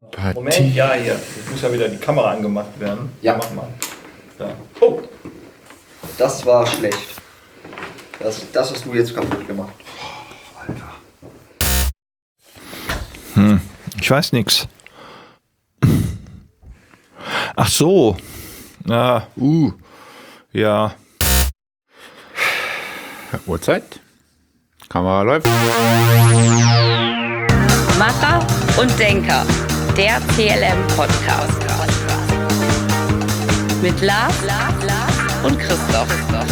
Moment, ja, hier. Jetzt muss ja wieder die Kamera angemacht werden. Ja. Mach mal. Da. Oh, Das war schlecht. Das hast du jetzt kaputt gemacht. Ich weiß nix. Ach so. Ja. Uhrzeit. Kamera läuft. Macher und Denker, der CLM-Podcast. Mit Lars und Christoph.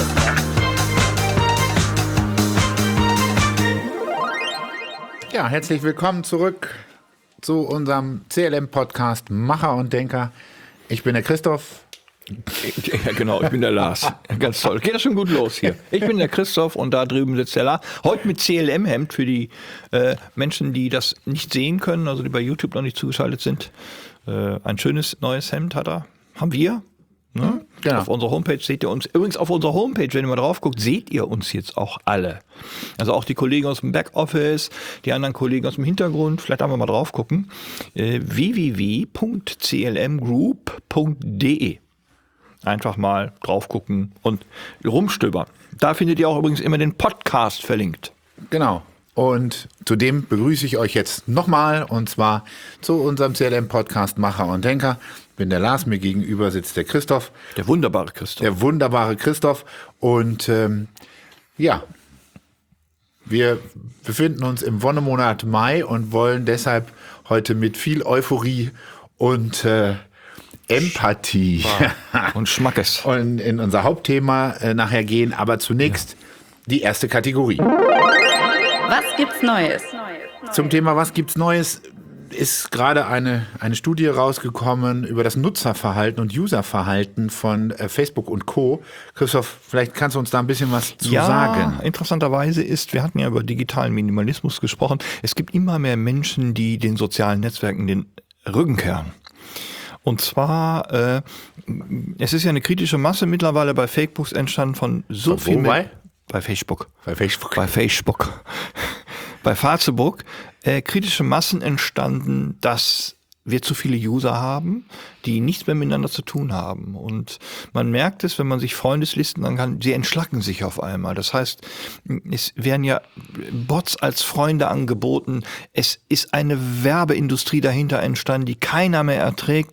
Ja, herzlich willkommen zurück zu unserem CLM-Podcast Macher und Denker. Ich bin der Christoph. Ja, genau, ich bin der Lars. Ganz toll. Geht das schon gut los hier. Ich bin der Christoph und da drüben sitzt der Lars. Heute mit CLM-Hemd für die Menschen, die das nicht sehen können, also die bei YouTube noch nicht zugeschaltet sind. Ein schönes neues Hemd haben wir. Ne? Genau. Auf unserer Homepage seht ihr uns. Übrigens auf unserer Homepage, wenn ihr mal drauf guckt, seht ihr uns jetzt auch alle. Also auch die Kollegen aus dem Backoffice, die anderen Kollegen aus dem Hintergrund. Vielleicht haben wir mal drauf gucken. www.clmgroup.de. Einfach mal drauf gucken und rumstöbern. Da findet ihr auch übrigens immer den Podcast verlinkt. Genau. Und zudem begrüße ich euch jetzt nochmal und zwar zu unserem CLM-Podcast Macher und Denker. Ich bin der Lars, mir gegenüber sitzt der Christoph. Der wunderbare Christoph. Der wunderbare Christoph. Und ja, wir befinden uns im Wonnemonat Mai und wollen deshalb heute mit viel Euphorie und Empathie Und Schmackes. und in unser Hauptthema nachher gehen. Aber zunächst die erste Kategorie. Was gibt's Neues? Zum Thema Was gibt's Neues ist gerade eine Studie rausgekommen über das Nutzerverhalten und Userverhalten von Facebook und Co. Christoph, vielleicht kannst du uns da ein bisschen was zu sagen. Interessanterweise wir hatten ja über digitalen Minimalismus gesprochen, es gibt immer mehr Menschen, die den sozialen Netzwerken den Rücken kehren. Und zwar, es ist ja eine kritische Masse mittlerweile bei Facebook entstanden von so Von viel wo mehr. Bei Facebook. Bei Facebook. Bei Facebook. Bei Facebook. Kritische Massen entstanden, dass wir zu viele User haben, die nichts mehr miteinander zu tun haben. Und man merkt es, wenn man sich Freundeslisten anguckt, sie entschlacken sich auf einmal. Das heißt, es werden ja Bots als Freunde angeboten. Es ist eine Werbeindustrie dahinter entstanden, die keiner mehr erträgt.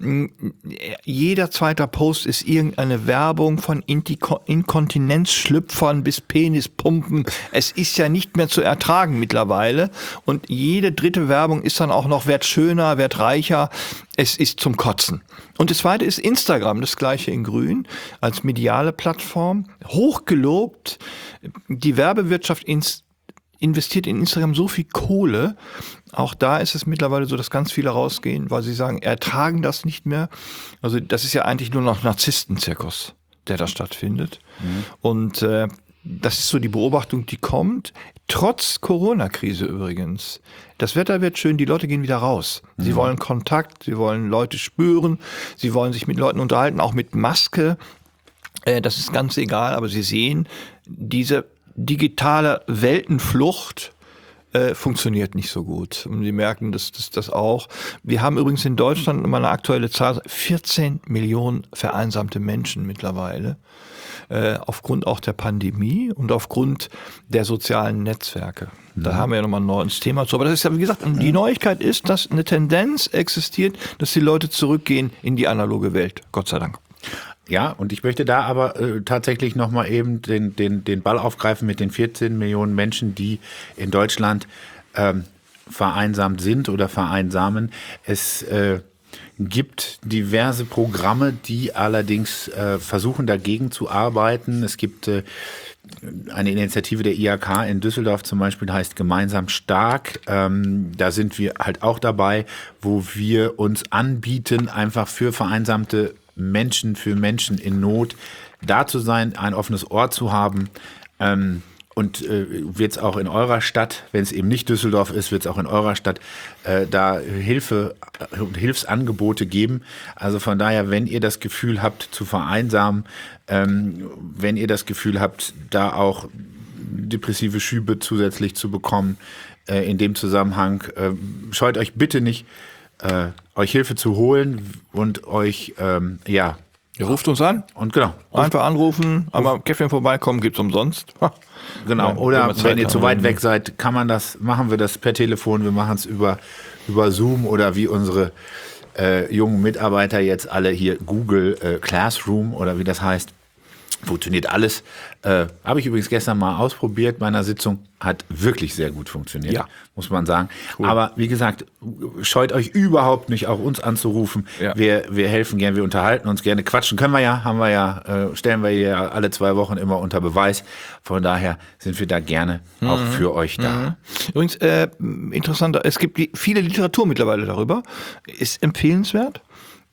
Jeder zweite Post ist irgendeine Werbung von Inkontinenzschlüpfern bis Penispumpen. Es ist ja nicht mehr zu ertragen mittlerweile. Und jede dritte Werbung ist dann auch noch wert schöner, wert reicher. Es ist zum Kotzen. Und das zweite ist Instagram, das gleiche in grün, als mediale Plattform. Hochgelobt. Die Werbewirtschaft investiert in Instagram so viel Kohle. Auch da ist es mittlerweile so, dass ganz viele rausgehen, weil sie sagen, ertragen das nicht mehr. Also das ist ja eigentlich nur noch Narzisstenzirkus, der da stattfindet. Und das ist so die Beobachtung, die kommt. Trotz Corona-Krise übrigens. Das Wetter wird schön, die Leute gehen wieder raus. Sie wollen Kontakt, sie wollen Leute spüren, sie wollen sich mit Leuten unterhalten, auch mit Maske. Das ist ganz egal, aber sie sehen, diese digitale Weltenflucht funktioniert nicht so gut. Und sie merken das auch. Wir haben übrigens in Deutschland mal eine aktuelle Zahl, 14 Millionen vereinsamte Menschen mittlerweile. Aufgrund auch der Pandemie und aufgrund der sozialen Netzwerke. Da haben wir ja nochmal ein neues Thema zu. Aber das ist ja, wie gesagt, die Neuigkeit ist, dass eine Tendenz existiert, dass die Leute zurückgehen in die analoge Welt. Gott sei Dank. Ja, und ich möchte da aber tatsächlich nochmal eben den Ball aufgreifen mit den 14 Millionen Menschen, die in Deutschland vereinsamt sind oder vereinsamen. Es gibt diverse Programme, die allerdings versuchen, dagegen zu arbeiten. Es gibt eine Initiative der IHK in Düsseldorf zum Beispiel, die heißt Gemeinsam stark. Da sind wir halt auch dabei, wo wir uns anbieten, einfach für vereinsamte Menschen, für Menschen in Not da zu sein, ein offenes Ohr zu haben. Und wird es auch in eurer Stadt, wenn es eben nicht Düsseldorf ist, wird es auch in eurer Stadt da Hilfe und Hilfsangebote geben. Also von daher, wenn ihr das Gefühl habt zu vereinsamen, wenn ihr das Gefühl habt, da auch depressive Schübe zusätzlich zu bekommen, in dem Zusammenhang, scheut euch bitte nicht, euch Hilfe zu holen und euch, Ihr ruft uns an. und genau. Einfach anrufen, aber Käffchen vorbeikommen gibt's umsonst. Genau, Ja, oder wenn wir wenn Zeit ihr haben. zu weit weg seid, machen wir das per Telefon, wir machen es über Zoom oder wie unsere jungen Mitarbeiter jetzt alle hier Google Classroom oder wie das heißt. Funktioniert alles. Habe ich übrigens gestern mal ausprobiert bei einer Sitzung. Hat wirklich sehr gut funktioniert, Ja. muss man sagen. Aber wie gesagt, scheut euch überhaupt nicht, auch uns anzurufen. Ja. Wir helfen gern, wir unterhalten uns gerne. Quatschen können wir ja, stellen wir ja alle 2 Wochen immer unter Beweis. Von daher sind wir da gerne auch für euch da. Übrigens, interessanter, es gibt viele Literatur mittlerweile darüber. Ist empfehlenswert.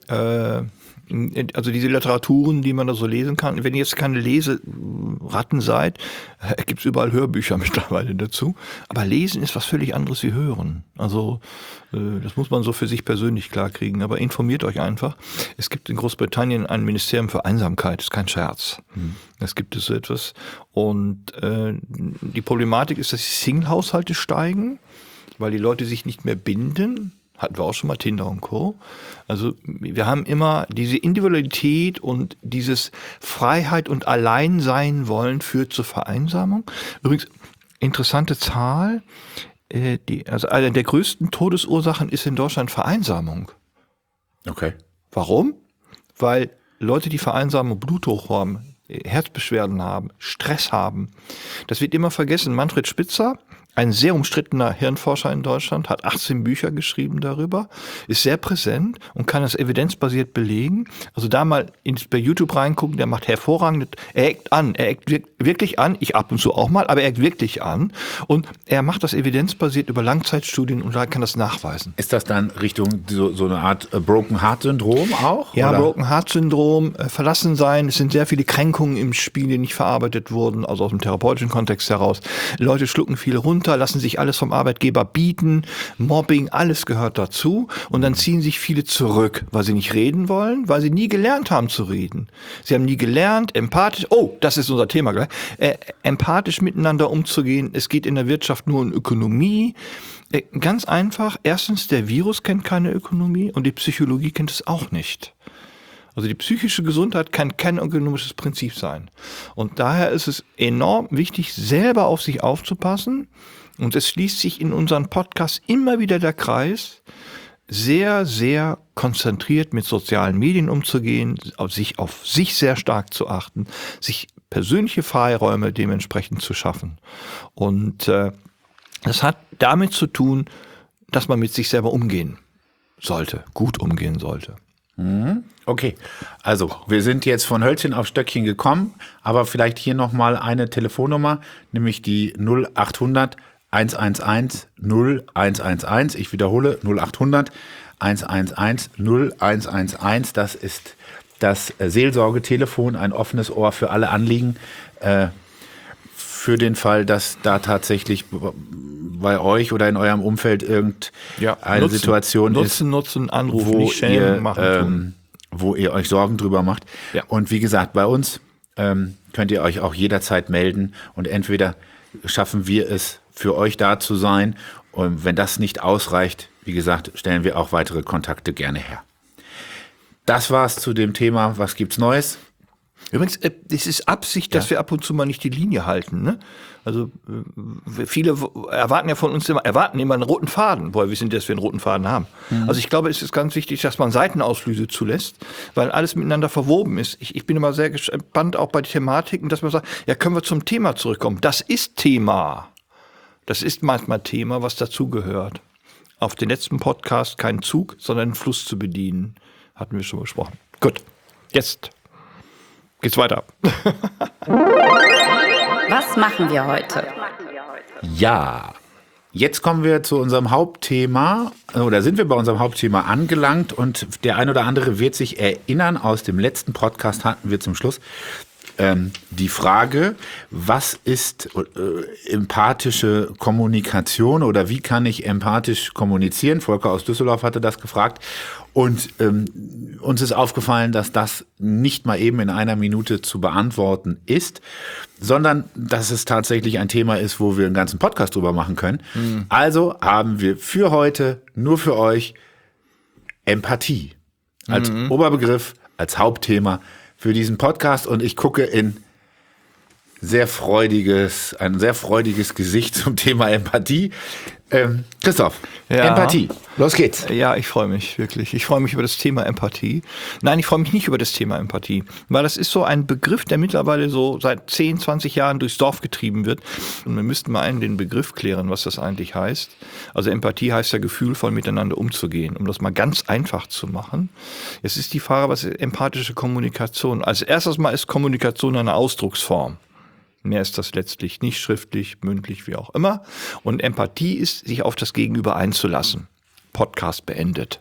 Also diese Literaturen, die man da so lesen kann. Wenn ihr jetzt keine Leseratten seid, gibt es überall Hörbücher mittlerweile dazu. Aber Lesen ist was völlig anderes wie Hören. Also das muss man so für sich persönlich klarkriegen. Aber informiert euch einfach. Es gibt in Großbritannien ein Ministerium für Einsamkeit. Das ist kein Scherz. Das gibt es so etwas. Und die Problematik ist, dass die Single-Haushalte steigen, weil die Leute sich nicht mehr binden. Hatten wir auch schon mal Tinder und Co. Also wir haben immer diese Individualität und dieses Freiheit und Alleinsein wollen führt zur Vereinsamung. Übrigens, interessante Zahl, also eine der größten Todesursachen ist in Deutschland Vereinsamung. Okay. Warum? Weil Leute, die vereinsamen, Bluthochdruck haben, Herzbeschwerden haben, Stress haben. Das wird immer vergessen. Manfred Spitzer, ein sehr umstrittener Hirnforscher in Deutschland, hat 18 Bücher geschrieben darüber, ist sehr präsent und kann das evidenzbasiert belegen. Also da mal bei YouTube reingucken, der macht hervorragend, er eckt wirklich an, ich ab und zu auch mal, aber er eckt wirklich an und er macht das evidenzbasiert über Langzeitstudien und da kann das nachweisen. Ist das dann Richtung so eine Art Broken Heart Syndrom auch? Ja, oder? Broken Heart Syndrom, verlassen sein, es sind sehr viele Kränkungen im Spiel, die nicht verarbeitet wurden, also aus dem therapeutischen Kontext heraus. Leute schlucken viel runter, lassen sich alles vom Arbeitgeber bieten, Mobbing, alles gehört dazu und dann ziehen sich viele zurück, weil sie nicht reden wollen, weil sie nie gelernt haben zu reden. Sie haben nie gelernt, empathisch, das ist unser Thema gleich, empathisch miteinander umzugehen. Es geht in der Wirtschaft nur um Ökonomie. Ganz einfach, erstens, der Virus kennt keine Ökonomie und die Psychologie kennt es auch nicht. Also die psychische Gesundheit kann kein ökonomisches Prinzip sein. Und daher ist es enorm wichtig, selber auf sich aufzupassen. Und es schließt sich in unseren Podcast immer wieder der Kreis, sehr, sehr konzentriert mit sozialen Medien umzugehen, auf sich sehr stark zu achten, sich persönliche Freiräume dementsprechend zu schaffen. Und das hat damit zu tun, dass man mit sich selber umgehen sollte, gut umgehen sollte. Okay, also wir sind jetzt von Hölzchen auf Stöckchen gekommen, aber vielleicht hier nochmal eine Telefonnummer, nämlich die 0800 111 0111. Ich wiederhole 0800 111 0111. Das ist das Seelsorgetelefon, ein offenes Ohr für alle Anliegen. Für den Fall, dass da tatsächlich bei euch oder in eurem Umfeld irgendeine Situation ist, Nutzen, anrufen, nicht schämen, machen, wo ihr euch Sorgen drüber macht. Ja. Und wie gesagt, bei uns könnt ihr euch auch jederzeit melden und entweder schaffen wir es, für euch da zu sein und wenn das nicht ausreicht, wie gesagt, stellen wir auch weitere Kontakte gerne her. Das war's zu dem Thema, was gibt's Neues? Übrigens, es ist Absicht, dass wir ab und zu mal nicht die Linie halten. Ne? Also viele erwarten ja von uns immer einen roten Faden, woher wissen, dass wir einen roten Faden haben. Also ich glaube, es ist ganz wichtig, dass man Seitenausflüge zulässt, weil alles miteinander verwoben ist. Ich bin immer sehr gespannt, auch bei Thematiken, dass man sagt, ja, können wir zum Thema zurückkommen. Das ist Thema. Das ist manchmal Thema, was dazugehört. Auf den letzten Podcast keinen Zug, sondern einen Fluss zu bedienen. Hatten wir schon besprochen. Gut, jetzt geht's weiter. Was machen wir heute? Ja, jetzt kommen wir zu unserem Hauptthema, oder sind wir bei unserem Hauptthema angelangt und der ein oder andere wird sich erinnern, aus dem letzten Podcast hatten wir zum Schluss die Frage, was ist empathische Kommunikation oder wie kann ich empathisch kommunizieren? Volker aus Düsseldorf hatte das gefragt und uns ist aufgefallen, dass das nicht mal eben in einer Minute zu beantworten ist, sondern dass es tatsächlich ein Thema ist, wo wir einen ganzen Podcast drüber machen können. Also haben wir für heute nur für euch Empathie als Oberbegriff, als Hauptthema für diesen Podcast. Und ich gucke in ein sehr freudiges Gesicht zum Thema Empathie. Christoph, Ja. Empathie, los geht's. Ja, ich freue mich wirklich. Ich freue mich über das Thema Empathie. Nein, ich freue mich nicht über das Thema Empathie, weil das ist so ein Begriff, der mittlerweile so seit 10, 20 Jahren durchs Dorf getrieben wird. Und wir müssten mal den Begriff klären, was das eigentlich heißt. Also Empathie heißt ja gefühlvoll miteinander umzugehen, um das mal ganz einfach zu machen. Jetzt ist die Frage, was ist empathische Kommunikation? Als erstes mal ist Kommunikation eine Ausdrucksform. Mehr ist das letztlich nicht, schriftlich, mündlich, wie auch immer. Und Empathie ist, sich auf das Gegenüber einzulassen. Podcast beendet.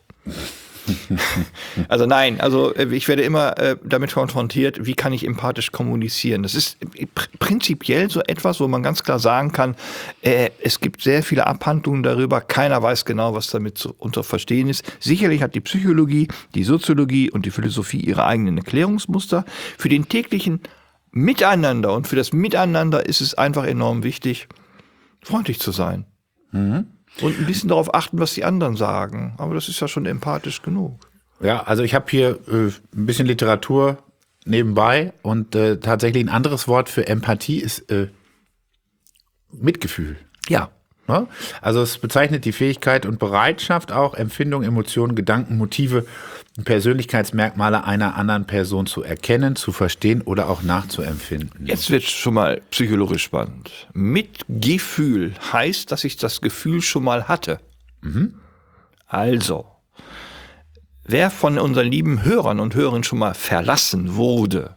Also nein, ich werde immer damit konfrontiert, wie kann ich empathisch kommunizieren. Das ist prinzipiell so etwas, wo man ganz klar sagen kann, es gibt sehr viele Abhandlungen darüber, keiner weiß genau, was damit zu verstehen ist. Sicherlich hat die Psychologie, die Soziologie und die Philosophie ihre eigenen Erklärungsmuster. Für den täglichen Miteinander und für das Miteinander ist es einfach enorm wichtig, freundlich zu sein. Und ein bisschen darauf achten, was die anderen sagen. Aber das ist ja schon empathisch genug. Ja, also ich habe hier ein bisschen Literatur nebenbei und tatsächlich ein anderes Wort für Empathie ist Mitgefühl. Ja. Ja? Also es bezeichnet die Fähigkeit und Bereitschaft, auch Empfindungen, Emotionen, Gedanken, Motive und Persönlichkeitsmerkmale einer anderen Person zu erkennen, zu verstehen oder auch nachzuempfinden. Jetzt wird es schon mal psychologisch spannend. Mitgefühl heißt, dass ich das Gefühl schon mal hatte. Also, wer von unseren lieben Hörern und Hörerinnen schon mal verlassen wurde,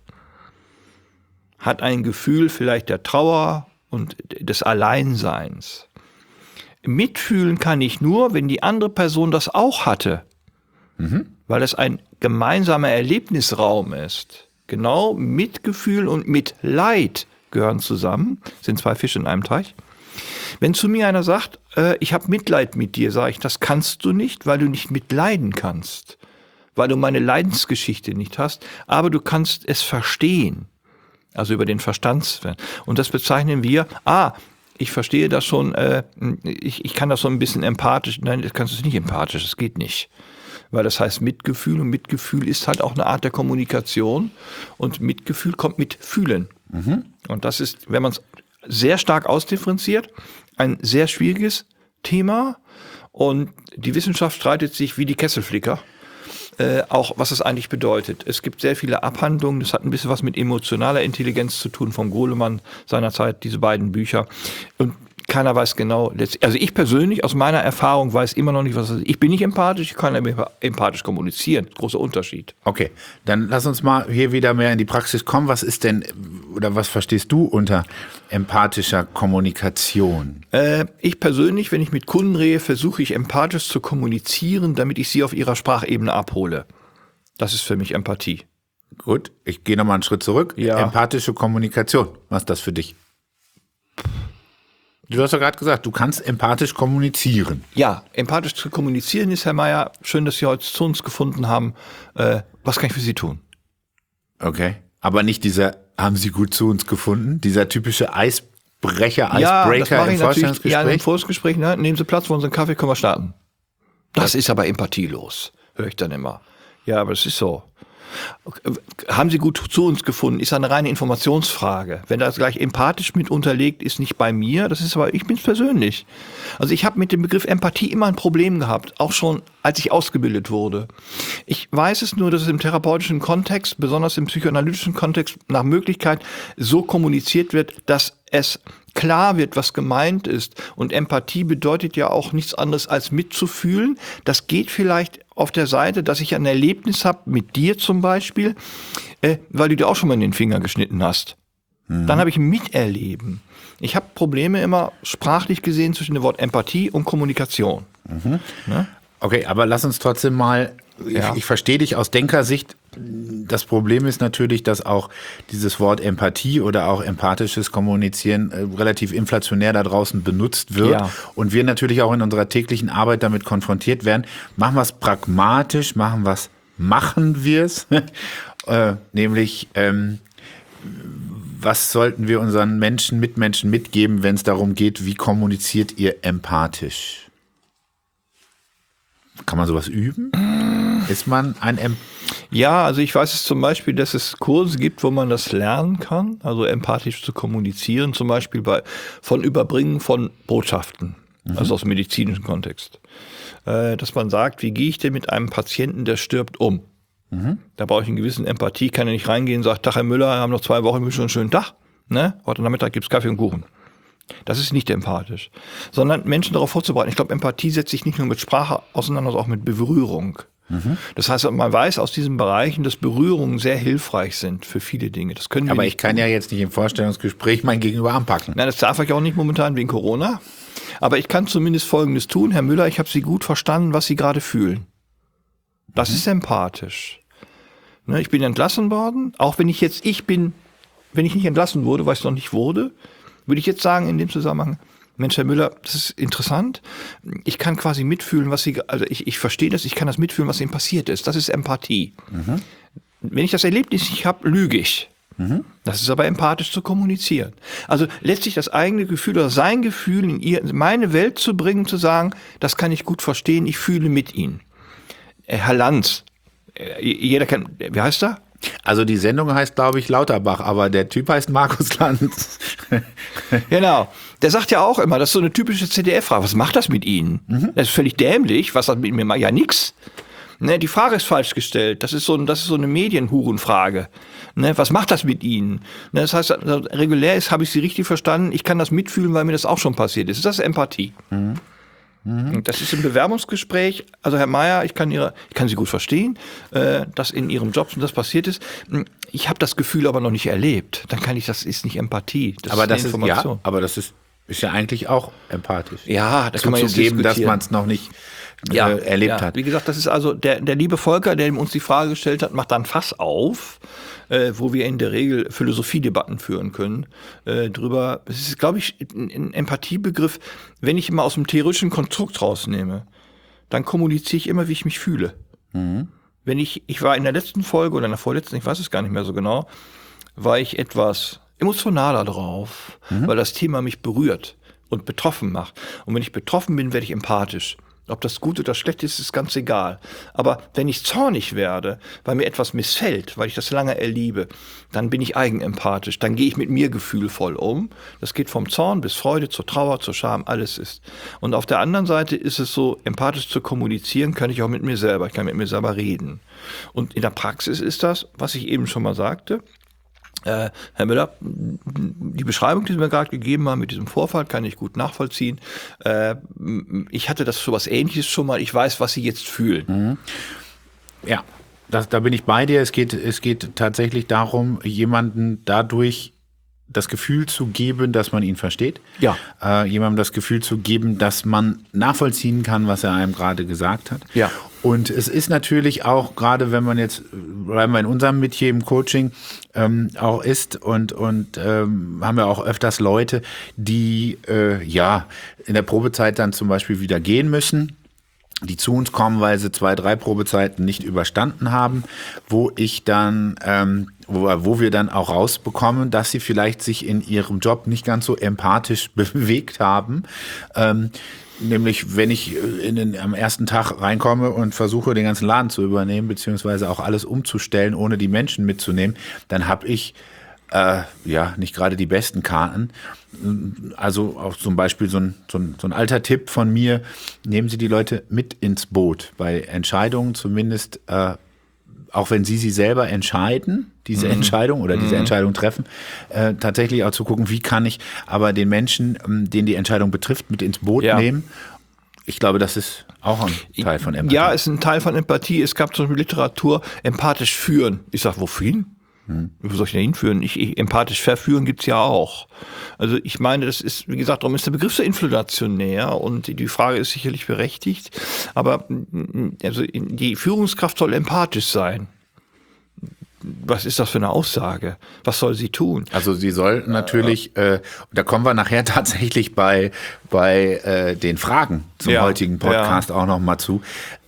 hat ein Gefühl vielleicht der Trauer und des Alleinseins. Mitfühlen kann ich nur, wenn die andere Person das auch hatte. Weil es ein gemeinsamer Erlebnisraum ist. Genau, Mitgefühl und Mitleid gehören zusammen, sind zwei Fische in einem Teich. Wenn zu mir einer sagt, ich habe Mitleid mit dir, sage ich, das kannst du nicht, weil du nicht mitleiden kannst. Weil du meine Leidensgeschichte nicht hast, aber du kannst es verstehen. Also über den Verstandswert. Und das bezeichnen wir, ich verstehe das schon, ich kann das so ein bisschen empathisch, nein, das kannst du nicht empathisch, das geht nicht. Weil das heißt Mitgefühl und Mitgefühl ist halt auch eine Art der Kommunikation und Mitgefühl kommt mit Fühlen. Und das ist, wenn man es sehr stark ausdifferenziert, ein sehr schwieriges Thema und die Wissenschaft streitet sich wie die Kesselflicker. Auch was es eigentlich bedeutet. Es gibt sehr viele Abhandlungen, das hat ein bisschen was mit emotionaler Intelligenz zu tun, vom Goleman seinerzeit, diese beiden Bücher. Und keiner weiß genau, also ich persönlich aus meiner Erfahrung weiß immer noch nicht, was das ist. Ich bin nicht empathisch, ich kann empathisch kommunizieren. Großer Unterschied. Okay, dann lass uns mal hier wieder mehr in die Praxis kommen. Was ist denn, oder was verstehst du unter empathischer Kommunikation? Ich persönlich, wenn ich mit Kunden rede, versuche ich empathisch zu kommunizieren, damit ich sie auf ihrer Sprachebene abhole. Das ist für mich Empathie. Gut, ich gehe nochmal einen Schritt zurück. Ja. Empathische Kommunikation, was ist das für dich? Du hast ja gerade gesagt, du kannst empathisch kommunizieren. Ja, empathisch zu kommunizieren ist, Herr Mayer, schön, dass Sie heute zu uns gefunden haben. Was kann ich für Sie tun? Okay, aber nicht haben Sie gut zu uns gefunden? Dieser typische Icebreaker das mache im ich natürlich. Vorstellungsgespräch? Ja, im Vorstellungsgespräch, ne? Nehmen Sie Platz, wollen Sie einen Kaffee, können wir starten. Das ist aber empathielos, höre ich dann immer. Ja, aber es ist so. Haben Sie gut zu uns gefunden, ist eine reine Informationsfrage. Wenn das gleich empathisch mit unterlegt, ist nicht bei mir, das ist aber, ich bin's persönlich. Also ich habe mit dem Begriff Empathie immer ein Problem gehabt, auch schon als ich ausgebildet wurde. Ich weiß es nur, dass es im therapeutischen Kontext, besonders im psychoanalytischen Kontext, nach Möglichkeit so kommuniziert wird, dass es klar wird, was gemeint ist. Und Empathie bedeutet ja auch nichts anderes als mitzufühlen. Das geht vielleicht auf der Seite, dass ich ein Erlebnis habe mit dir zum Beispiel, weil du dir auch schon mal in den Finger geschnitten hast. Dann habe ich ein Miterleben. Ich habe Probleme immer sprachlich gesehen zwischen dem Wort Empathie und Kommunikation. Ne? Okay, aber lass uns trotzdem mal, Ja. ich verstehe dich aus Denkersicht. Das Problem ist natürlich, dass auch dieses Wort Empathie oder auch empathisches Kommunizieren relativ inflationär da draußen benutzt wird. Ja. Und wir natürlich auch in unserer täglichen Arbeit damit konfrontiert werden. Machen wir es pragmatisch, machen wir es, nämlich was sollten wir unseren Mitmenschen mitgeben, wenn es darum geht, wie kommuniziert ihr empathisch? Kann man sowas üben? Ist man ein Ja, also ich weiß es zum Beispiel, dass es Kurse gibt, wo man das lernen kann, also empathisch zu kommunizieren, zum Beispiel von Überbringen von Botschaften, also aus dem medizinischen Kontext. Dass man sagt, wie gehe ich denn mit einem Patienten, der stirbt, um? Da brauche ich eine gewisse Empathie, kann ja nicht reingehen und sagen, Tag, Herr Müller, wir haben noch 2 Wochen, wir wünschen einen schönen Tag. Ne? Heute Nachmittag gibt es Kaffee und Kuchen. Das ist nicht empathisch, sondern Menschen darauf vorzubereiten. Ich glaube, Empathie setzt sich nicht nur mit Sprache auseinander, sondern auch mit Berührung. Das heißt, man weiß aus diesen Bereichen, dass Berührungen sehr hilfreich sind für viele Dinge. Das können wir Aber nicht ich kann tun. ja jetzt nicht im Vorstellungsgespräch mein Gegenüber anpacken. Nein, das darf ich auch nicht momentan wegen Corona. Aber ich kann zumindest Folgendes tun. Herr Müller, ich habe Sie gut verstanden, was Sie gerade fühlen. Das ist empathisch. Ne, ich bin entlassen worden, auch wenn ich nicht entlassen wurde, weil ich es noch nicht wurde, würde ich jetzt sagen in dem Zusammenhang, Mensch, Herr Müller, das ist interessant. Ich kann quasi mitfühlen, ich verstehe das, ich kann das mitfühlen, was Ihnen passiert ist. Das ist Empathie. Wenn ich das Erlebnis nicht habe, lüge ich. Das ist aber empathisch zu kommunizieren. Also letztlich das eigene Gefühl oder sein Gefühl in meine Welt zu bringen, zu sagen, das kann ich gut verstehen, ich fühle mit Ihnen. Herr Lanz, jeder kennt, wie heißt er? Also die Sendung heißt, glaube ich, Lauterbach, aber der Typ heißt Markus Lanz. Genau. Der sagt ja auch immer, das ist so eine typische ZDF-Frage. Was macht das mit Ihnen? Das ist völlig dämlich. Was hat mit mir macht? Ja, nix. Ne, die Frage ist falsch gestellt. Das ist so eine Medienhurenfrage. Ne, was macht das mit Ihnen? Ne, das heißt, also, regulär ist, habe ich Sie richtig verstanden. Ich kann das mitfühlen, weil mir das auch schon passiert ist. Das ist Empathie. Und das ist im Bewerbungsgespräch, also Herr Mayer, ich kann Sie gut verstehen, dass in Ihrem Job das passiert ist. Ich habe das Gefühl aber noch nicht erlebt. Dann kann ich, das ist nicht Empathie. Das Aber ist das eine ist Information. ja, aber das ist ja eigentlich auch empathisch. Ja, da kann man jetzt zugeben, dass diskutieren. man es noch nicht erlebt hat. Wie gesagt, das ist also der liebe Volker, der uns die Frage gestellt hat, macht dann Fass auf, wo wir in der Regel Philosophiedebatten führen können drüber. Es ist, glaube ich, ein Empathiebegriff, wenn ich immer aus dem theoretischen Konstrukt rausnehme, dann kommuniziere ich immer, wie ich mich fühle. Wenn ich war in der letzten Folge oder in der vorletzten, ich weiß es gar nicht mehr so genau, war ich etwas emotionaler drauf, weil das Thema mich berührt und betroffen macht. Und wenn ich betroffen bin, werde ich empathisch. Ob das gut oder schlecht ist, ist ganz egal. Aber wenn ich zornig werde, weil mir etwas missfällt, weil ich das lange erlebe, dann bin ich eigenempathisch. Dann gehe ich mit mir gefühlvoll um. Das geht vom Zorn bis Freude, zur Trauer, zur Scham, alles ist. Und auf der anderen Seite ist es so, empathisch zu kommunizieren, kann ich auch mit mir selber. Ich kann mit mir selber reden. Und in der Praxis ist das, was ich eben schon mal sagte, Herr Müller, die Beschreibung, die Sie mir gerade gegeben haben mit diesem Vorfall, kann ich gut nachvollziehen. Ich hatte das so was Ähnliches schon mal. Ich weiß, was Sie jetzt fühlen. Ja, da bin ich bei dir. Es geht tatsächlich darum, jemanden dadurch das Gefühl zu geben, dass man ihn versteht. Ja. Jemandem das Gefühl zu geben, dass man nachvollziehen kann, was er einem gerade gesagt hat. Ja. Und es ist natürlich auch, gerade wenn man jetzt, bleiben wir in unserem Metier im Coaching, auch ist und haben wir auch öfters Leute, die in der Probezeit dann zum Beispiel wieder gehen müssen, die zu uns kommen, weil sie 2, 3 Probezeiten nicht überstanden haben, wo ich dann, wo wir dann auch rausbekommen, dass sie vielleicht sich in ihrem Job nicht ganz so empathisch bewegt haben. Nämlich, wenn ich am ersten Tag reinkomme und versuche, den ganzen Laden zu übernehmen, beziehungsweise auch alles umzustellen, ohne die Menschen mitzunehmen, dann habe ich nicht gerade die besten Karten. Also auch zum Beispiel so ein alter Tipp von mir, nehmen Sie die Leute mit ins Boot. Bei Entscheidungen zumindest, auch wenn Sie selber entscheiden, diese Entscheidung oder diese Entscheidung treffen, tatsächlich auch zu gucken, wie kann ich aber den Menschen, den die Entscheidung betrifft, mit ins Boot nehmen. Ich glaube, das ist auch ein Teil von Empathie. Ja, ist ein Teil von Empathie. Es gab zum Beispiel Literatur, empathisch führen. Ich sage, wofür? Wo soll ich denn hinführen? Empathisch verführen gibt's ja auch. Also ich meine, das ist, wie gesagt, darum ist der Begriff so inflationär und die Frage ist sicherlich berechtigt. Aber also die Führungskraft soll empathisch sein. Was ist das für eine Aussage? Was soll sie tun? Also sie soll natürlich, da kommen wir nachher tatsächlich bei den Fragen zum heutigen Podcast auch noch mal zu.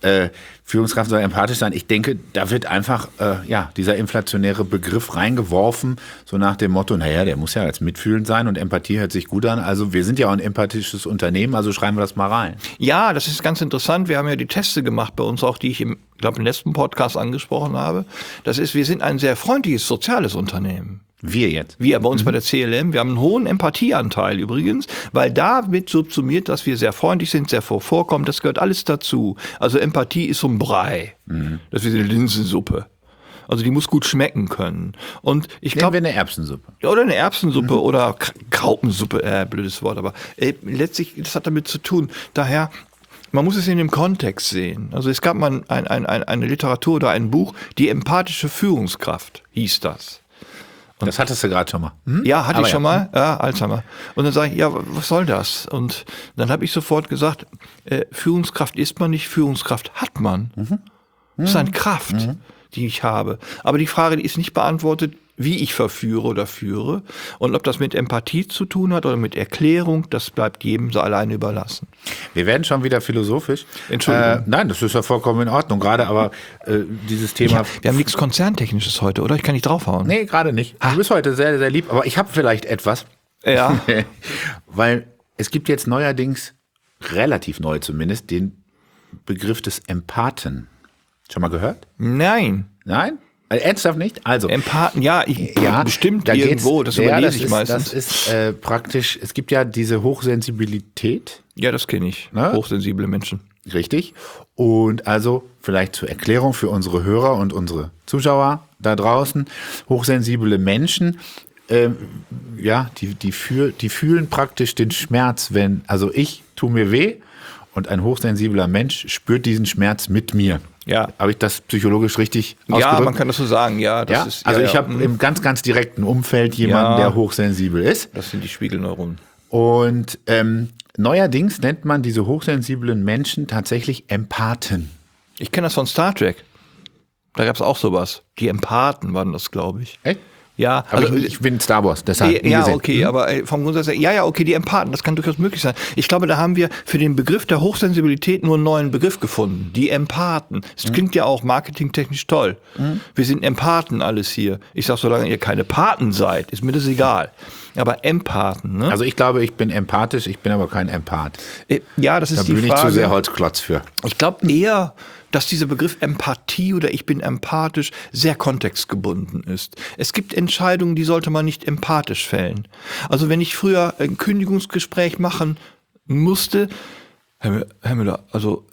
Führungskraft soll empathisch sein. Ich denke, da wird einfach dieser inflationäre Begriff reingeworfen, so nach dem Motto, naja, der muss ja als mitfühlend sein und Empathie hört sich gut an. Also wir sind ja auch ein empathisches Unternehmen, also schreiben wir das mal rein. Ja, das ist ganz interessant. Wir haben ja die Teste gemacht bei uns auch, die ich im letzten Podcast angesprochen habe. Wir sind ein sehr freundliches, soziales Unternehmen. Wir jetzt? Wir bei uns bei der CLM. Wir haben einen hohen Empathieanteil übrigens, weil damit subsumiert, dass wir sehr freundlich sind, sehr vorkommen. Das gehört alles dazu. Also Empathie ist so ein Brei. Das ist wie eine Linsensuppe. Also die muss gut schmecken können. Und ich glaube, eine Erbsensuppe. Oder eine Erbsensuppe oder Graupensuppe, blödes Wort, aber letztlich, das hat damit zu tun. Daher, man muss es in dem Kontext sehen. Also es gab mal eine Literatur oder ein Buch, die empathische Führungskraft hieß das. Das hattest du gerade schon mal. Ja, hatte ich schon mal. Ja, Alzheimer. Und dann sage ich, ja, was soll das? Und dann habe ich sofort gesagt, Führungskraft ist man nicht, Führungskraft hat man. Das ist eine Kraft, die ich habe. Aber die Frage, die ist nicht beantwortet, wie ich verführe oder führe. Und ob das mit Empathie zu tun hat oder mit Erklärung, das bleibt jedem so alleine überlassen. Wir werden schon wieder philosophisch. Entschuldigung. Nein, das ist ja vollkommen in Ordnung. Gerade aber dieses Thema... Wir haben nichts Konzerntechnisches heute, oder? Ich kann nicht draufhauen. Nee, gerade nicht. Du bist heute sehr, sehr lieb. Aber ich habe vielleicht etwas. Ja. Weil es gibt jetzt neuerdings, relativ neu zumindest, den Begriff des Empathen. Schon mal gehört? Nein. Nein? Ernsthaft nicht? Also Empathen, bestimmt da irgendwo, das überlese ich meistens. Das ist praktisch, es gibt ja diese Hochsensibilität. Ja, das kenne ich. Ne? Hochsensible Menschen. Richtig. Und also vielleicht zur Erklärung für unsere Hörer und unsere Zuschauer da draußen, hochsensible Menschen, die fühlen praktisch den Schmerz, also ich tue mir weh und ein hochsensibler Mensch spürt diesen Schmerz mit mir. Ja. Habe ich das psychologisch richtig ausgedrückt? Ja, man kann das so sagen, ja. Das ist, also ich habe im ganz, ganz direkten Umfeld jemanden, der hochsensibel ist. Das sind die Spiegelneuronen. Und neuerdings nennt man diese hochsensiblen Menschen tatsächlich Empathen. Ich kenne das von Star Trek. Da gab es auch sowas. Die Empathen waren das, glaube ich. Echt? Ja, aber also, ich bin Star Wars, deshalb. Ja, okay, aber vom Grundsatz her, okay, die Empathen, das kann durchaus möglich sein. Ich glaube, da haben wir für den Begriff der Hochsensibilität nur einen neuen Begriff gefunden. Die Empathen. Das klingt ja auch marketingtechnisch toll. Wir sind Empathen alles hier. Ich sage, solange ihr keine Paten seid, ist mir das egal. Aber Empathen, ne? Also ich glaube, ich bin empathisch, ich bin aber kein Empath. Ja, das ist die Frage. Da bin ich zu sehr Holzklotz für. Ich glaube eher, dass dieser Begriff Empathie oder ich bin empathisch sehr kontextgebunden ist. Es gibt Entscheidungen, die sollte man nicht empathisch fällen. Also wenn ich früher ein Kündigungsgespräch machen musste, Herr Müller, also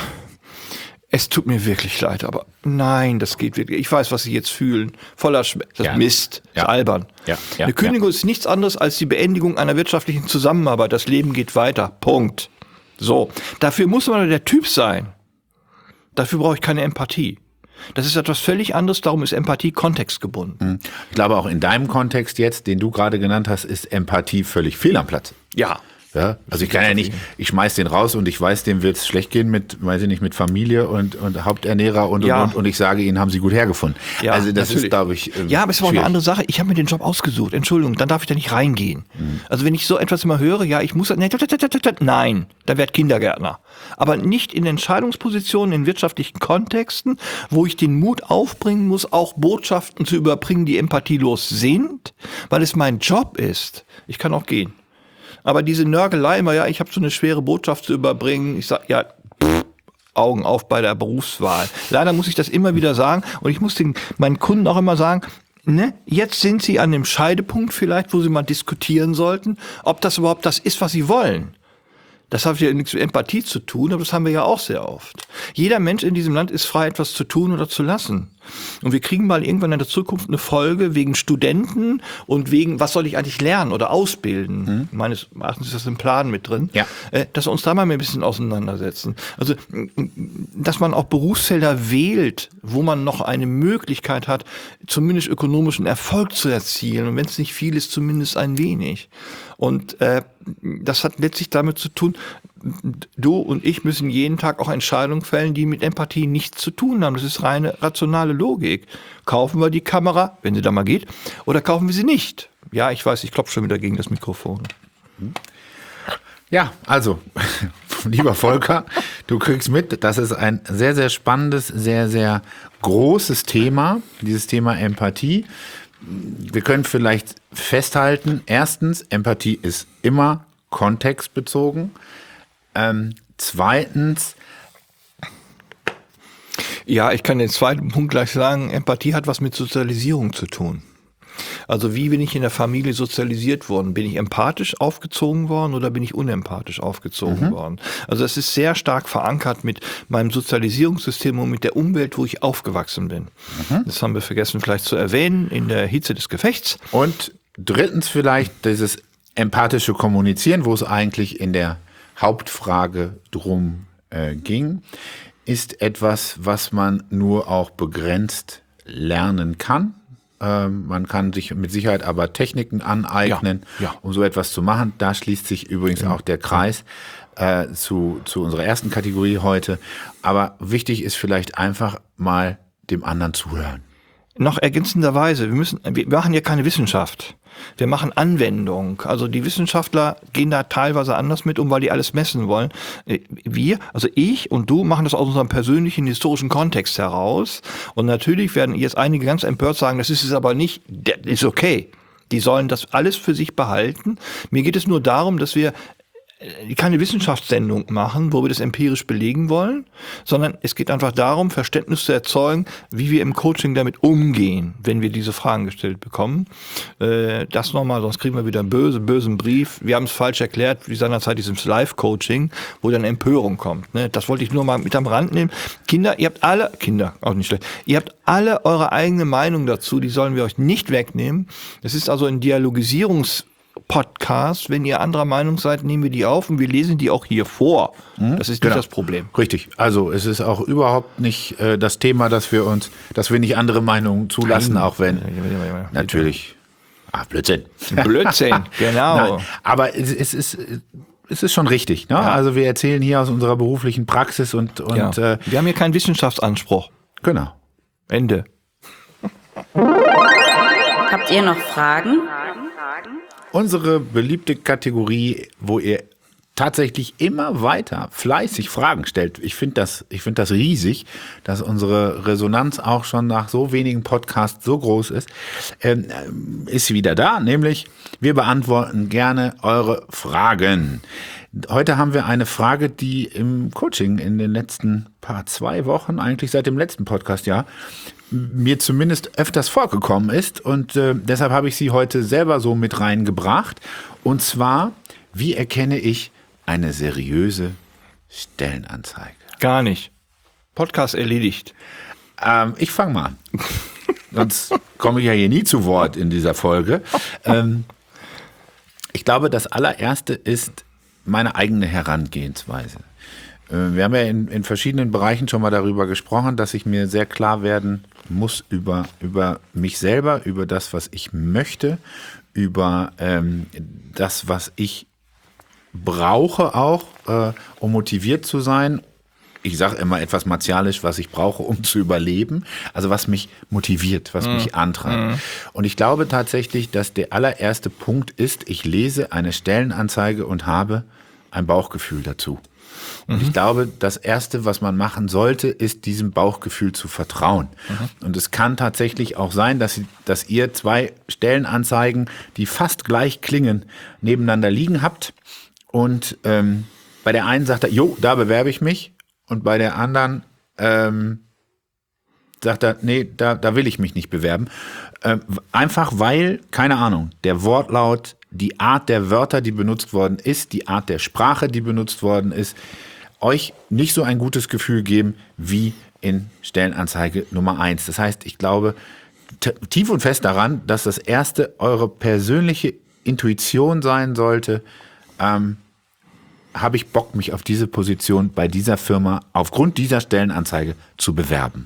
es tut mir wirklich leid, aber nein, das geht wirklich. Ich weiß, was Sie jetzt fühlen. Voller Schmerz. Das ist Mist. Das ist albern. Eine Kündigung ist nichts anderes als die Beendigung einer wirtschaftlichen Zusammenarbeit. Das Leben geht weiter. Punkt. So. Dafür muss man der Typ sein. Dafür brauche ich keine Empathie. Das ist etwas völlig anderes, darum ist Empathie kontextgebunden. Ich glaube, auch in deinem Kontext jetzt, den du gerade genannt hast, ist Empathie völlig fehl am Platz. Ja. Ja, also ich kann ja nicht, ich schmeiß den raus und ich weiß, dem wird es schlecht gehen mit Familie und Haupternährer und ich sage ihnen, haben sie gut hergefunden. Ja, also das ist, glaube ich, ja, aber es war auch eine andere Sache. Ich habe mir den Job ausgesucht. Entschuldigung, dann darf ich da nicht reingehen. Also wenn ich so etwas immer höre, ja, ich muss, nein, da werd Kindergärtner. Aber nicht in Entscheidungspositionen, in wirtschaftlichen Kontexten, wo ich den Mut aufbringen muss, auch Botschaften zu überbringen, die empathielos sind, weil es mein Job ist. Ich kann auch gehen. Aber diese Nörgelei immer, ja, ich habe so eine schwere Botschaft zu überbringen. Ich sage, ja, Augen auf bei der Berufswahl. Leider muss ich das immer wieder sagen und ich muss meinen Kunden auch immer sagen, ne, jetzt sind sie an dem Scheidepunkt vielleicht, wo sie mal diskutieren sollten, ob das überhaupt das ist, was sie wollen. Das hat ja nichts mit Empathie zu tun, aber das haben wir ja auch sehr oft. Jeder Mensch in diesem Land ist frei, etwas zu tun oder zu lassen. Und wir kriegen mal irgendwann in der Zukunft eine Folge wegen Studenten und wegen, was soll ich eigentlich lernen oder ausbilden? Meines Erachtens ist das im Plan mit drin. Ja. Dass wir uns da mal ein bisschen auseinandersetzen. Also, dass man auch Berufsfelder wählt, wo man noch eine Möglichkeit hat, zumindest ökonomischen Erfolg zu erzielen. Und wenn es nicht viel ist, zumindest ein wenig. Und das hat letztlich damit zu tun, du und ich müssen jeden Tag auch Entscheidungen fällen, die mit Empathie nichts zu tun haben. Das ist reine rationale Logik. Kaufen wir die Kamera, wenn sie da mal geht, oder kaufen wir sie nicht? Ja, ich weiß, ich klopfe schon wieder gegen das Mikrofon. Ja, also lieber Volker, du kriegst mit, das ist ein sehr, sehr spannendes, sehr, sehr großes Thema, dieses Thema Empathie. Wir können vielleicht festhalten, erstens, Empathie ist immer kontextbezogen. Zweitens, Ja, ich kann den zweiten Punkt gleich sagen. Empathie hat was mit Sozialisierung zu tun. Also wie bin ich in der Familie sozialisiert worden? Bin ich empathisch aufgezogen worden oder bin ich unempathisch aufgezogen worden? Also das ist sehr stark verankert mit meinem Sozialisierungssystem und mit der Umwelt, wo ich aufgewachsen bin. Das haben wir vergessen vielleicht zu erwähnen in der Hitze des Gefechts. und drittens vielleicht dieses empathische Kommunizieren, wo es eigentlich in der Hauptfrage drum ging, ist etwas, was man nur auch begrenzt lernen kann. Man kann sich mit Sicherheit aber Techniken aneignen, Ja. um so etwas zu machen. Da schließt sich übrigens auch der Kreis zu unserer ersten Kategorie heute. Aber wichtig ist vielleicht einfach mal dem anderen zuhören. Noch ergänzenderweise, wir machen ja keine Wissenschaft. Wir machen Anwendung. Also die Wissenschaftler gehen da teilweise anders mit um, weil die alles messen wollen. Wir, also ich und du, machen das aus unserem persönlichen historischen Kontext heraus. Und natürlich werden jetzt einige ganz empört sagen, das ist es aber nicht, das ist okay. Die sollen das alles für sich behalten. Mir geht es nur darum, dass wir keine Wissenschaftssendung machen, wo wir das empirisch belegen wollen, sondern es geht einfach darum, Verständnis zu erzeugen, wie wir im Coaching damit umgehen, wenn wir diese Fragen gestellt bekommen. Das nochmal, sonst kriegen wir wieder einen bösen Brief. Wir haben es falsch erklärt, wie seinerzeit dieses Live-Coaching, wo dann Empörung kommt. Ne? Das wollte ich nur mal mit am Rand nehmen. Kinder, auch nicht schlecht, ihr habt alle eure eigene Meinung dazu, die sollen wir euch nicht wegnehmen. Es ist also ein Dialogisierungs-Podcast. Wenn ihr anderer Meinung seid, nehmen wir die auf und wir lesen die auch hier vor. Das ist nicht das Problem. Richtig. Also es ist auch überhaupt nicht das Thema, dass wir nicht andere Meinungen zulassen, auch wenn natürlich. Blödsinn. Blödsinn, genau. Nein, aber es ist schon richtig. Ne? Ja. Also wir erzählen hier aus unserer beruflichen Praxis und wir haben hier keinen Wissenschaftsanspruch. Genau. Ende. Habt ihr noch Fragen? Unsere beliebte Kategorie, wo ihr tatsächlich immer weiter fleißig Fragen stellt. Ich finde das riesig, dass unsere Resonanz auch schon nach so wenigen Podcasts so groß ist wieder da. Nämlich, wir beantworten gerne eure Fragen. Heute haben wir eine Frage, die im Coaching in den letzten 2 Wochen, eigentlich seit dem letzten Podcast, mir zumindest öfters vorgekommen ist. Und deshalb habe ich sie heute selber so mit reingebracht. Und zwar, wie erkenne ich eine seriöse Stellenanzeige? Gar nicht. Podcast erledigt. Ich fange mal an. Sonst komme ich ja hier nie zu Wort in dieser Folge. Ich glaube, das allererste ist meine eigene Herangehensweise. Wir haben ja in verschiedenen Bereichen schon mal darüber gesprochen, dass ich mir sehr klar werden muss über mich selber, über das, was ich möchte, über das, was ich brauche auch, um motiviert zu sein. Ich sage immer etwas martialisch, was ich brauche, um zu überleben. Also was mich motiviert, was mich antreibt. Und ich glaube tatsächlich, dass der allererste Punkt ist, ich lese eine Stellenanzeige und habe ein Bauchgefühl dazu. Und ich glaube, das Erste, was man machen sollte, ist, diesem Bauchgefühl zu vertrauen. Und es kann tatsächlich auch sein, dass ihr 2 Stellenanzeigen, die fast gleich klingen, nebeneinander liegen habt. Und bei der einen sagt er, jo, da bewerbe ich mich. Und bei der anderen sagt er, nee, da will ich mich nicht bewerben. Einfach weil, keine Ahnung, der Wortlaut, die Art der Wörter, die benutzt worden ist, die Art der Sprache, die benutzt worden ist, euch nicht so ein gutes Gefühl geben wie in Stellenanzeige Nummer 1. Das heißt, ich glaube tief und fest daran, dass das Erste eure persönliche Intuition sein sollte. Habe ich Bock, mich auf diese Position bei dieser Firma aufgrund dieser Stellenanzeige zu bewerben?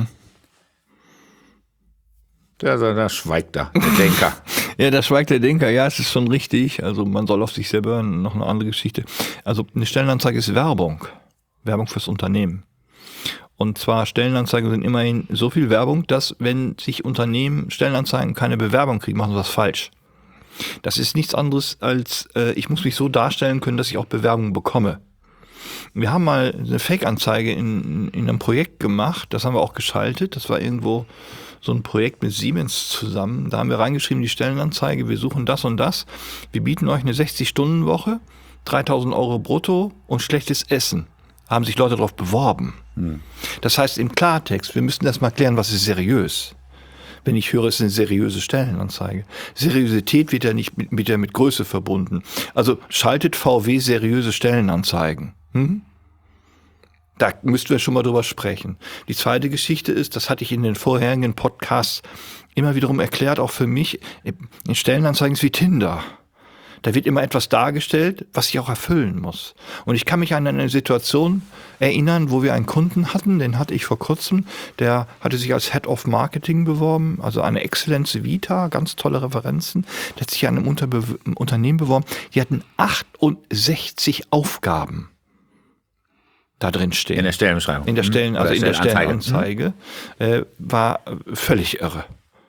Da schweigt der Denker. Ja, da schweigt der Denker. Ja, es ist schon richtig. Also man soll auf sich selber hören. Noch eine andere Geschichte. Also eine Stellenanzeige ist Werbung. Werbung fürs Unternehmen. Und zwar Stellenanzeigen sind immerhin so viel Werbung, dass wenn sich Unternehmen Stellenanzeigen keine Bewerbung kriegen, machen sie was falsch. Das ist nichts anderes als, ich muss mich so darstellen können, dass ich auch Bewerbungen bekomme. Wir haben mal eine Fake-Anzeige in einem Projekt gemacht, das haben wir auch geschaltet. Das war irgendwo so ein Projekt mit Siemens zusammen. Da haben wir reingeschrieben, die Stellenanzeige, wir suchen das und das. Wir bieten euch eine 60-Stunden-Woche, 3.000 € brutto und schlechtes Essen. Haben sich Leute darauf beworben. Das heißt im Klartext, wir müssten erst mal klären, was ist seriös. Wenn ich höre, es ist eine seriöse Stellenanzeige. Seriosität wird ja nicht mit Größe verbunden. Also schaltet VW seriöse Stellenanzeigen. Da müssten wir schon mal drüber sprechen. Die zweite Geschichte ist, das hatte ich in den vorherigen Podcasts immer wiederum erklärt, auch für mich, in Stellenanzeigen ist wie Tinder. Da wird immer etwas dargestellt, was ich auch erfüllen muss. Und ich kann mich an eine Situation erinnern, wo wir einen Kunden hatten, den hatte ich vor kurzem, der hatte sich als Head of Marketing beworben, also eine Excellence Vita, ganz tolle Referenzen. Der hat sich an einem Unternehmen beworben, die hatten 68 Aufgaben da drin stehen. In der Stellenbeschreibung. In der Stellenanzeige. War völlig irre.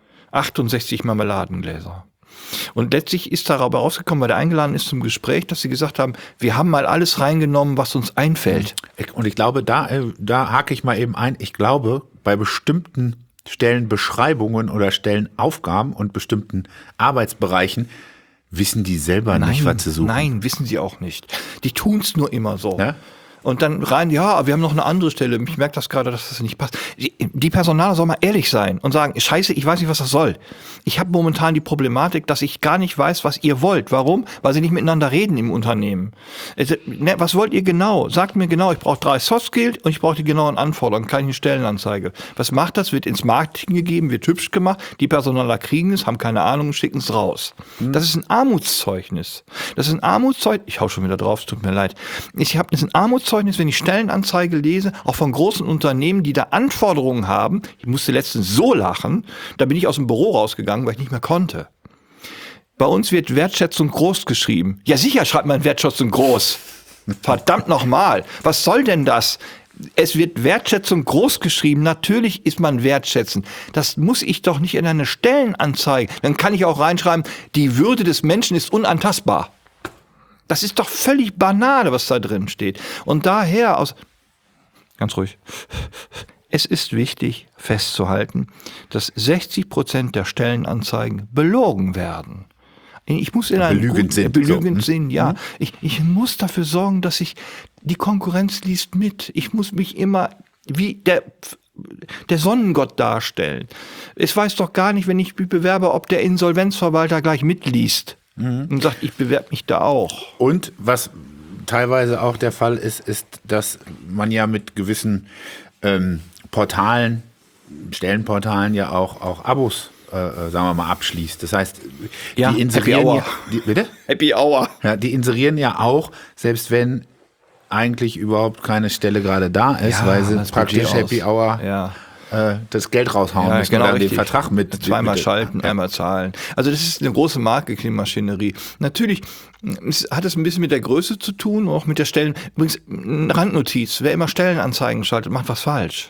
68 Marmeladengläser. Und letztlich ist darüber rausgekommen, weil der eingeladen ist zum Gespräch, dass sie gesagt haben, wir haben mal alles reingenommen, was uns einfällt. Und ich glaube, da hake ich mal eben ein, ich glaube, bei bestimmten Stellenbeschreibungen oder Stellenaufgaben und bestimmten Arbeitsbereichen wissen die selber nicht, was sie suchen. Nein, wissen sie auch nicht. Die tun es nur immer so. Ja? Und dann rein, ja, wir haben noch eine andere Stelle. Ich merke das gerade, dass das nicht passt. Die Personaler soll mal ehrlich sein und sagen, scheiße, ich weiß nicht, was das soll. Ich habe momentan die Problematik, dass ich gar nicht weiß, was ihr wollt. Warum? Weil sie nicht miteinander reden im Unternehmen. Was wollt ihr genau? Sagt mir genau, ich brauche 3 Soft Skills und ich brauche die genauen Anforderungen, keine Stellenanzeige. Was macht das? Wird ins Marketing gegeben, wird hübsch gemacht. Die Personaler kriegen es, haben keine Ahnung, schicken es raus. Das ist ein Armutszeugnis. Das ist ein Armutszeugnis. Ich hau schon wieder drauf, es tut mir leid. Das ist ein Armutszeugnis, wenn ich Stellenanzeige lese, auch von großen Unternehmen, die da Anforderungen haben. Ich musste letztens so lachen, da bin ich aus dem Büro rausgegangen, weil ich nicht mehr konnte. Bei uns wird Wertschätzung groß geschrieben. Ja sicher schreibt man Wertschätzung groß. Verdammt nochmal, was soll denn das? Es wird Wertschätzung groß geschrieben. Natürlich ist man wertschätzend. Das muss ich doch nicht in eine Stellenanzeige. Dann kann ich auch reinschreiben, die Würde des Menschen ist unantastbar. Das ist doch völlig Banane, was da drin steht. Und daher ganz ruhig. Es ist wichtig festzuhalten, dass 60% der Stellenanzeigen belogen werden. Ich muss in einem belügend sind, ja. Ich muss dafür sorgen, dass die Konkurrenz liest mit. Ich muss mich immer wie der Sonnengott darstellen. Es weiß doch gar nicht, wenn ich mich bewerbe, ob der Insolvenzverwalter gleich mitliest. Und sagt, ich bewerbe mich da auch. Und was teilweise auch der Fall ist, dass man ja mit gewissen Portalen, Stellenportalen ja auch Abos, sagen wir mal, abschließt. Das heißt, ja, die inserieren bitte? Happy Hour. Ja, die inserieren ja auch, selbst wenn eigentlich überhaupt keine Stelle gerade da ist, ja, weil sie praktisch Happy Hour das Geld raushauen müssen, genau, dann den Vertrag mit. Zweimal schalten, einmal zahlen. Also das ist eine große Marketingmaschinerie. Natürlich hat es ein bisschen mit der Größe zu tun, auch mit der Stellen. Übrigens, eine Randnotiz, wer immer Stellenanzeigen schaltet, macht was falsch.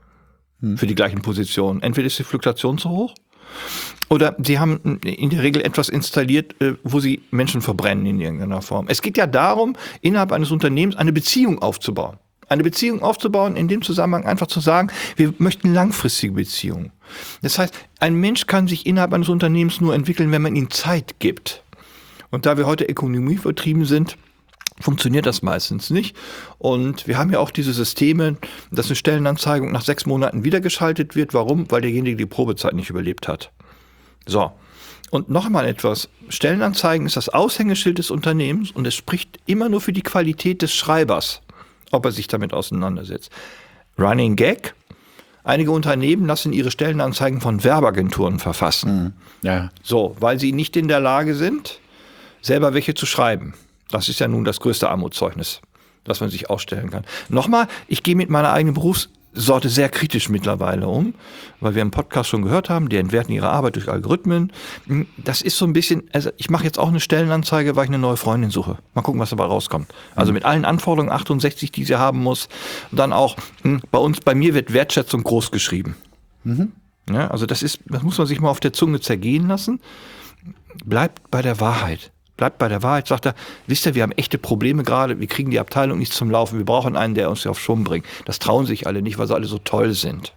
Für die gleichen Positionen. Entweder ist die Fluktuation zu hoch, oder sie haben in der Regel etwas installiert, wo sie Menschen verbrennen in irgendeiner Form. Es geht ja darum, innerhalb eines Unternehmens eine Beziehung aufzubauen. Eine Beziehung aufzubauen, in dem Zusammenhang einfach zu sagen, wir möchten langfristige Beziehungen. Das heißt, ein Mensch kann sich innerhalb eines Unternehmens nur entwickeln, wenn man ihm Zeit gibt. Und da wir heute ökonomievertrieben sind, funktioniert das meistens nicht. Und wir haben ja auch diese Systeme, dass eine Stellenanzeige nach 6 Monaten wieder geschaltet wird. Warum? Weil derjenige die Probezeit nicht überlebt hat. So. Und noch einmal etwas. Stellenanzeigen ist das Aushängeschild des Unternehmens und es spricht immer nur für die Qualität des Schreibers, ob er sich damit auseinandersetzt. Running Gag. Einige Unternehmen lassen ihre Stellenanzeigen von Werbeagenturen verfassen. Ja. So, weil sie nicht in der Lage sind, selber welche zu schreiben. Das ist ja nun das größte Armutszeugnis, das man sich ausstellen kann. Nochmal, ich gehe mit meiner eigenen Berufssorte sehr kritisch mittlerweile um, weil wir im Podcast schon gehört haben, die entwerten ihre Arbeit durch Algorithmen. Das ist so ein bisschen, also ich mache jetzt auch eine Stellenanzeige, weil ich eine neue Freundin suche. Mal gucken, was dabei rauskommt. Also mit allen Anforderungen, 68, die sie haben muss. Und dann auch, bei mir wird Wertschätzung groß geschrieben. Ja, also das muss man sich mal auf der Zunge zergehen lassen. Bleibt bei der Wahrheit. bleibt bei der Wahrheit, sagt er, wisst ihr, wir haben echte Probleme gerade, wir kriegen die Abteilung nicht zum Laufen, wir brauchen einen, der uns hier auf Schwung bringt. Das trauen sich alle nicht, weil sie alle so toll sind.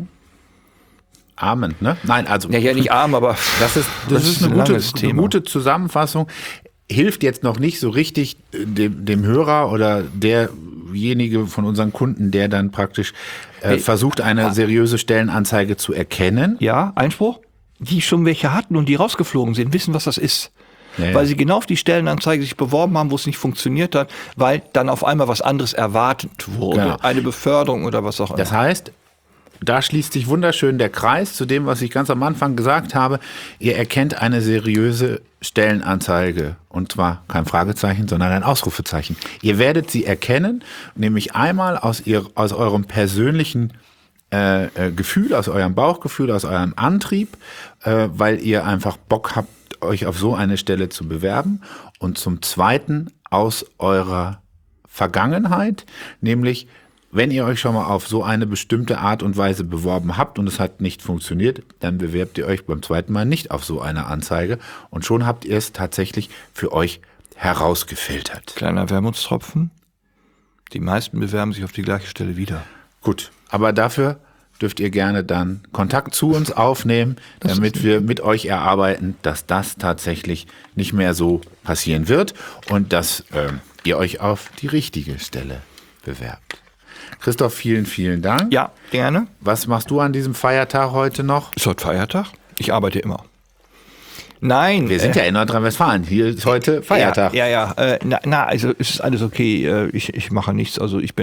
Amen, ne? Nein, also. Ja, nicht arm, aber Das ist ein eine langes Thema. gute Zusammenfassung. Hilft jetzt noch nicht so richtig dem Hörer oder derjenige von unseren Kunden, der dann praktisch versucht, eine seriöse Stellenanzeige zu erkennen. Ja, Einspruch? Die schon welche hatten und die rausgeflogen sind, wissen, was das ist. Ja. Weil sie genau auf die Stellenanzeige sich beworben haben, wo es nicht funktioniert hat, weil dann auf einmal was anderes erwartet wurde. Genau. Eine Beförderung oder was auch immer. Das heißt, da schließt sich wunderschön der Kreis zu dem, was ich ganz am Anfang gesagt habe. Ihr erkennt eine seriöse Stellenanzeige. Und zwar kein Fragezeichen, sondern ein Ausrufezeichen. Ihr werdet sie erkennen, nämlich einmal aus eurem persönlichen Gefühl, aus eurem Bauchgefühl, aus eurem Antrieb, weil ihr einfach Bock habt, euch auf so eine Stelle zu bewerben. Und zum Zweiten aus eurer Vergangenheit, nämlich wenn ihr euch schon mal auf so eine bestimmte Art und Weise beworben habt und es hat nicht funktioniert, dann bewerbt ihr euch beim zweiten Mal nicht auf so eine Anzeige und schon habt ihr es tatsächlich für euch herausgefiltert. Kleiner Wermutstropfen. Die meisten bewerben sich auf die gleiche Stelle wieder. Gut, aber dafür dürft ihr gerne dann Kontakt zu uns aufnehmen, damit wir mit euch erarbeiten, dass das tatsächlich nicht mehr so passieren wird und dass ihr euch auf die richtige Stelle bewerbt. Christoph, vielen, vielen Dank. Ja, gerne. Was machst du an diesem Feiertag heute noch? Ist heute Feiertag? Ich arbeite immer. Nein. Wir sind ja in Nordrhein-Westfalen. Hier ist heute Feiertag. Also es ist alles okay. Ich mache nichts. Also ich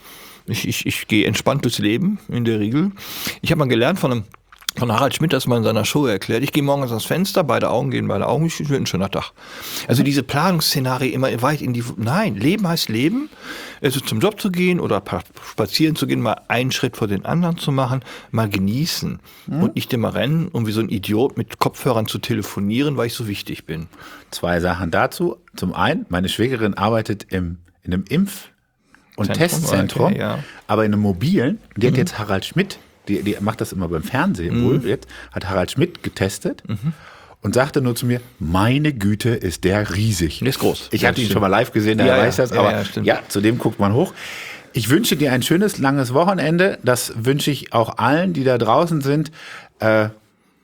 gehe entspannt durchs Leben in der Regel. Ich habe mal gelernt von Harald Schmidt, das mal in seiner Show erklärt. Ich gehe morgens ans Fenster, beide Augen gehen beide Augen, ich will ein schöner Tag. Also diese Planungsszenarien immer weit in die... Nein, Leben heißt Leben. Also zum Job zu gehen oder spazieren zu gehen, mal einen Schritt vor den anderen zu machen, mal genießen und nicht immer rennen, um wie so ein Idiot mit Kopfhörern zu telefonieren, weil ich so wichtig bin. 2 Sachen dazu. Zum einen, meine Schwägerin arbeitet in einem Impf- und Zentrum, Testzentrum, okay, ja. aber in einem mobilen. Die hat jetzt Harald Schmidt, die macht das immer beim Fernsehen wohl, jetzt hat Harald Schmidt getestet und sagte nur zu mir, meine Güte, ist der riesig. Der ist groß. Ich Ja, hatte ihn stimmt. schon mal live gesehen, der Ja, weiß ja. das, aber Ja, stimmt. ja, zu dem guckt man hoch. Ich wünsche dir ein schönes, langes Wochenende. Das wünsche ich auch allen, die da draußen sind. Ja,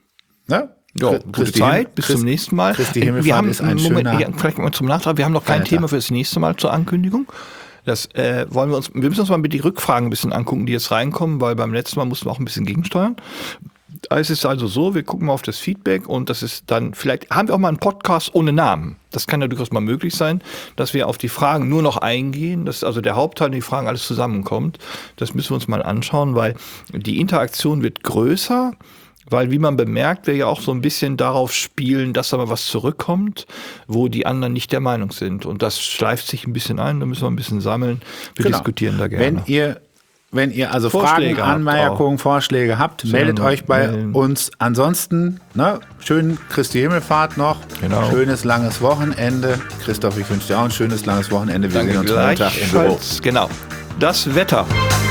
gute Zeit, bis zum nächsten Mal. Christi Wir Himmelfahrt haben, ist ein schöner... vielleicht mal zum Nachtrag, wir haben noch kein Feiertag. Thema für das nächste Mal zur Ankündigung. Das wir müssen uns mal mit die Rückfragen ein bisschen angucken, die jetzt reinkommen, weil beim letzten Mal mussten wir auch ein bisschen gegensteuern. Es ist also so, wir gucken mal auf das Feedback und das ist dann, vielleicht haben wir auch mal einen Podcast ohne Namen. Das kann ja durchaus mal möglich sein, dass wir auf die Fragen nur noch eingehen, dass also der Hauptteil und die Fragen alles zusammenkommt. Das müssen wir uns mal anschauen, weil die Interaktion wird größer. Weil, wie man bemerkt, wir ja auch so ein bisschen darauf spielen, dass da mal was zurückkommt, wo die anderen nicht der Meinung sind. Und das schleift sich ein bisschen ein, da müssen wir ein bisschen sammeln. Wir diskutieren da gerne. Wenn ihr also Vorschläge Fragen, habt Anmerkungen, Vorschläge habt, meldet euch bei uns. Ansonsten, schönen Christi Himmelfahrt noch. Genau. Schönes, langes Wochenende. Christoph, ich wünsche dir auch ein schönes, langes Wochenende. Wir sehen uns Montag im Büro. Genau. Das Wetter.